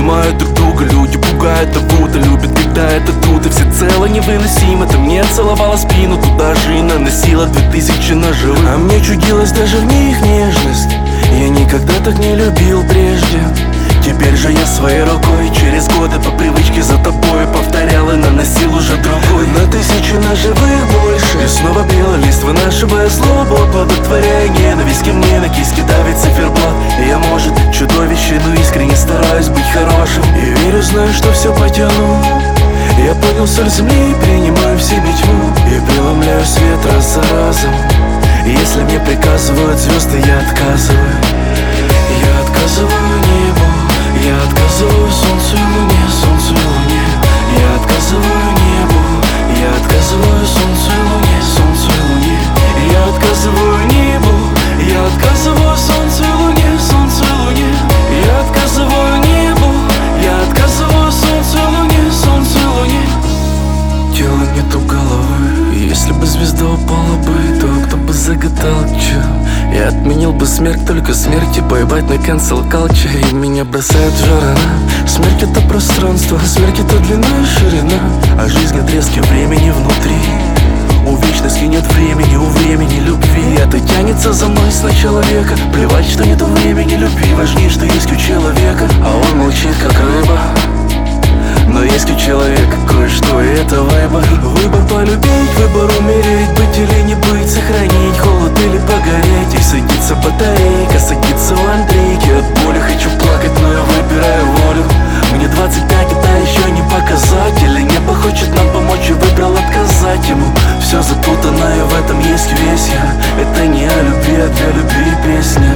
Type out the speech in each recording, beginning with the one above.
понимают друг друга. Люди пугают, а будто любят, когда это тут. И всецело невыносимо. Ты мне целовала спину, туда же и наносила 2000 ножевых. А мне чудилось даже в них нежность. Я никогда так не любил прежде. Теперь же я своей рукой через годы по привычке за тобой повторял и наносил уже другой. На 1000 ножевых больше. И снова белый лист, вынашивая злобу, оплодотворяя ненависть ко мне. На киске давит циферблат. И я, может, чудовище, но искренне стараюсь быть хорошим. И верю, знаю, что все потяну. Я понял соль земли, принимаю в себе тьму и преломляю свет раз за разом. И если мне приказывают звезды, я отказываю. Я отказываю небу. Я отказываю солнцу и луне, солнцу и луне. Я отказываю небу. Я отказываю солнцу и луне, солнцу и луне. Я отказываю небу. Я отказываю солнцу и луне, солнцу и луне. Я отказываю небу. Я отказываю солнцу и луне, солнцу и луне. Тело нету головы. Если бы звезда упала бы, то кто бы загадал, чё? Я отменил бы смерть, только смерти поебать на cancel culture. И меня бросает в жар она. Смерть это пространство, смерть это длина и ширина. А жизнь отрезки времени внутри. У вечности нет времени, у времени любви. Это тянется за мной с начала века. Плевать, что нету времени любви. Важнее, что есть у человека, а он молчит как рыба. Но есть у человека кое-что, и это выбор. Выбор полюбить, выбор умереть, быть или не быть, сохранить холод или погореть. И садится батарейка, садится у Андрейки. От боли хочу плакать, но я выбираю волю. Мне 25, это еще не показатель. И небо хочет нам помочь, и выбрал отказать ему. Все запутано, и в этом есть весь я. Это не о любви, а для любви песня.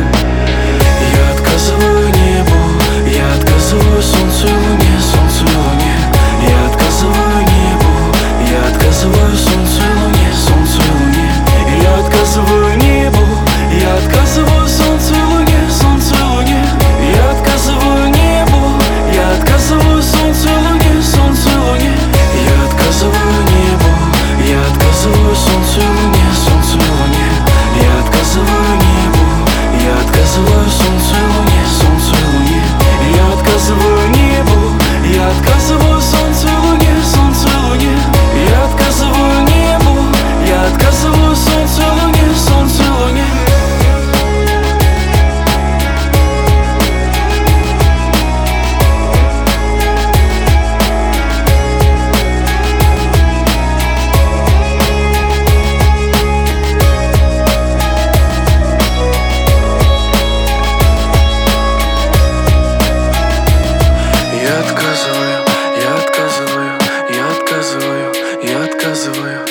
Я отказываю небу. Я отказываю солнцу и луне, солнцу и луне. Я отказываю небу. Я отказываю солнцу и луне, солнцу и луне. Я отказываю небу. Я отказываю солнцу и луне, солнцу и луне. Я отказываю небу. Я отказываю солнцу и луне, солнцу и луне. Я отказываю небу. Я отказываю солнцу и луне, солнцу и луне. Я отказываю небу. Я отказываю солнцу и луне, солнцу и луне. Я отказываю небу. Я отказываю солнцу и луне, солнцу и луне. Я отказываю небу. Я отказываю солнцу и луне, солнцу и луне. Я отказываю, я отказываю, я отказываю, я отказываю.